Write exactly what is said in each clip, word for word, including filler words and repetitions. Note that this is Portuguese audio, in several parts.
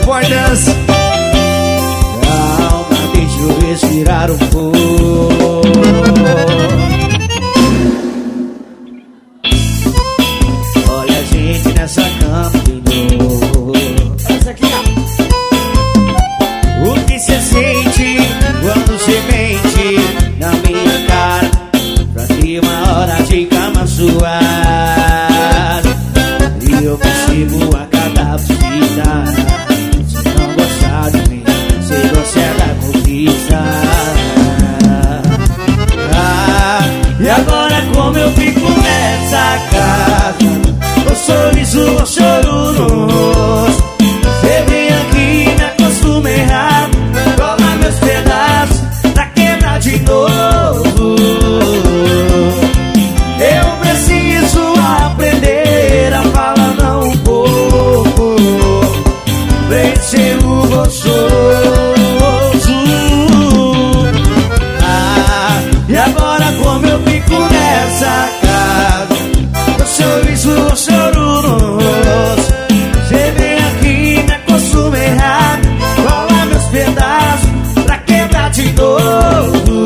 Boy Dance. Calma, deixa eu respirar um pouco. Olha a gente nessa cama de novo. Essa aqui, ó. O que cê sente quando cê mente na minha cara? Pra ter uma hora de cama suave. E eu percebo a cada visita. Se não gostar de mim, cê gosta da conquista. Ah, e agora como eu fico nessa casa? O sorriso, o choro no rosto. Cê vem aqui, me acostuma errado. Cola meus pedaços pra quebrar de novo. Eu preciso aprender a falar não um pouco. Vencer o gostoso. Ah, e agora como eu fico nessa casa? O sorriso, o choro no rosto. Cê vem aqui, me acostuma errado. Cola meus pedaços pra quebrar de novo.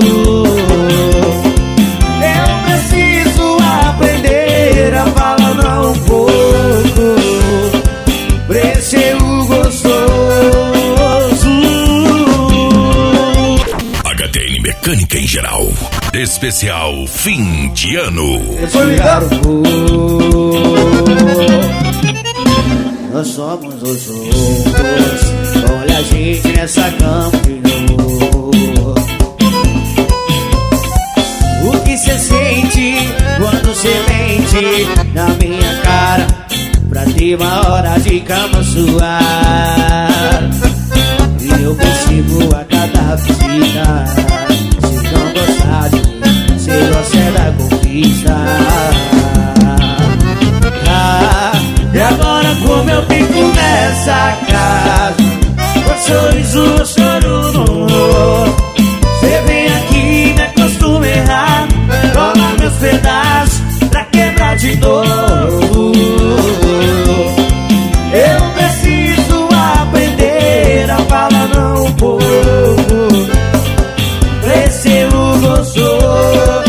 Eu preciso aprender a falar não um pouco. Vencer o gostoso. H T N Mecânica em geral. Especial fim de ano. Respirar um pouco. Nós somos os outros. Olha a gente nessa cama de novo. O que cê sente quando cê mente na minha cara? Pra ter uma hora de cama suar. E eu percebo a cada visita. Se não gostar de mim, cê gosta da conquista. Ah, e agora como eu fico nessa casa? O sorriso, o choro no rosto. Cê vem aqui, me acostuma errado. Cola meus pedaços pra quebrar de novo. Eu preciso aprender a falar não um pouco. Crescer o gostoso.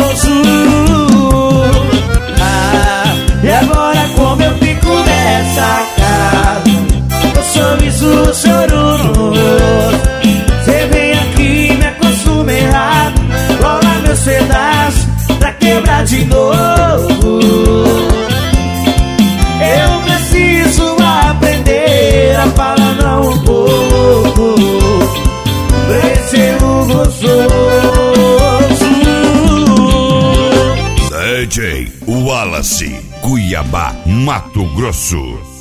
Ah, e agora como eu fico nessa casa? O sorriso, o choro no rosto. Cê vem aqui, me acostuma errado. Cola meus pedaços pra quebrar de novo. Eu preciso aprender a falar não um pouco. Vencer o gostoso. D J Wallace, Cuiabá, Mato Grosso.